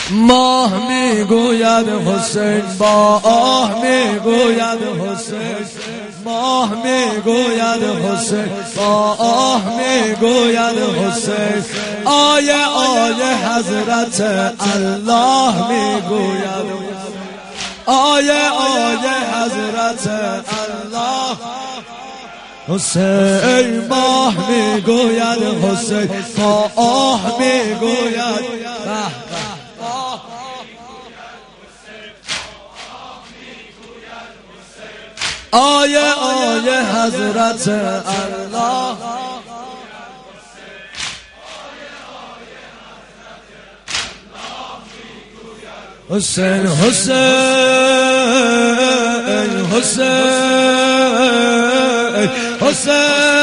ماه میگوید حسین، با آه میگوید حسین، ماه میگوید حسین، با آه میگوید حسین. آیه آیه حضرت الله میگوید، آیه آیه حضرت الله. حسین ماه میگوید حسین، با آه میگوید. آیه آیه حضرت الله. حسین حسین حسین حسین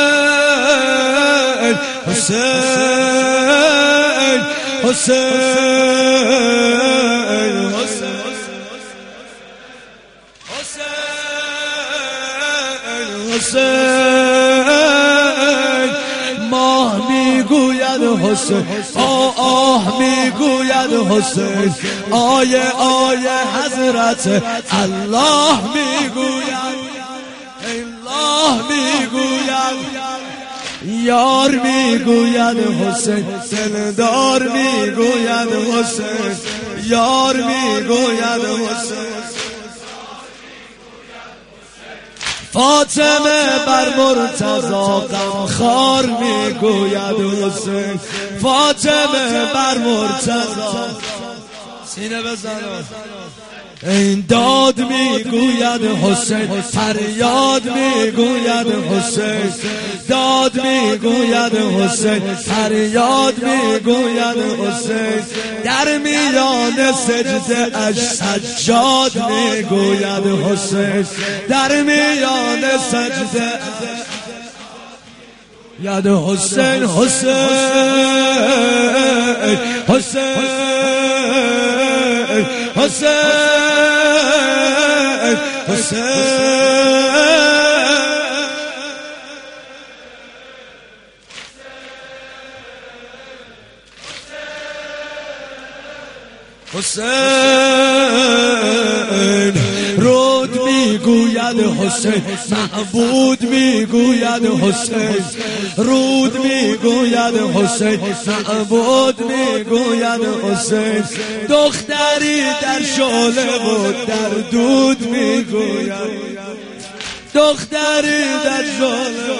حسین حسین حسین. ماه میگوید حسین، آه میگوید حسین. آیه آیه حضرت الله میگوید، الله میگوید. یار میگوید حسین، دلدار میگوید حسین. یار میگوید حسین. فاطمه بر مرتضی غمخوار میگوید حسین. فاطمه بر مرتضی سینه بزنید. این داد میگوید حسین، فریاد میگوید حسین. داد میگوید حسین، فریاد میگوید حسین. در میان سجده اش سجاد میگوید حسین. در میان سجده یاد حسین حسین حسین حسین حسین. رود میگوید حسین، معبود میگوید حسین. رود میگوید حسین، معبود میگوید حسین. دختری در شعله و در دود میگوید، دختری در شعله.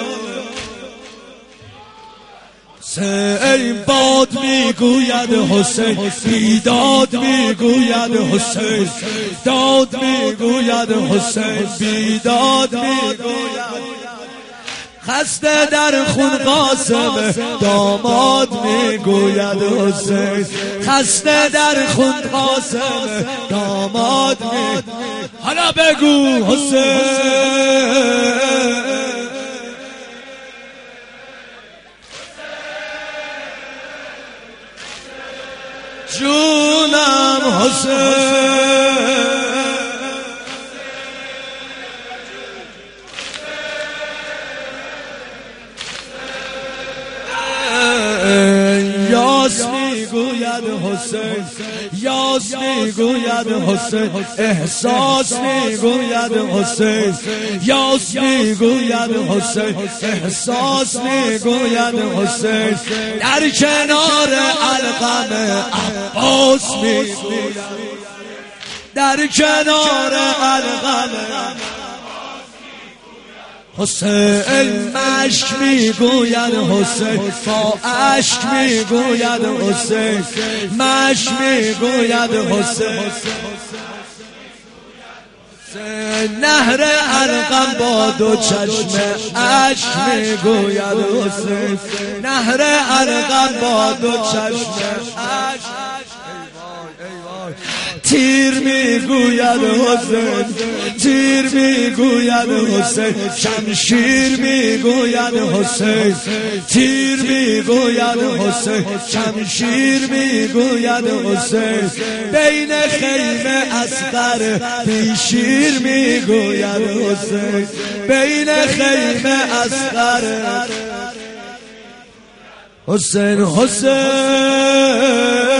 حسین باد میگوید حسین، بیداد میگوید حسین. داد میگوید حسین، بیداد میگوید. خسته در خون قاسم داماد میگوید حسین. خسته در خون قاسم داماد میگوید. حالا بگو حسین. جونم حسین. یاس میگوید حسین، یاس میگوید حسین. احساس میگوید حسین، یاس میگوید حسین. احساس میگوید حسین. در کنار علقم عباس میگوید، در کنار علقم حسین. مشک میگوید حسین، با اشک میگوید حسین. مشک میگوید حسین. نهر علقم با دو چشم اشک میگوید حسین. نهر علقم با دو چشم اشک. تیر میگوید حسین، تیر میگوید حسین. شمشیر میگوید حسین، تیر میگوید حسین. شمشیر میگوید حسین. بین خیمه اصغر بیشیر میگوید حسین. بین خیمه اصغر حسین حسین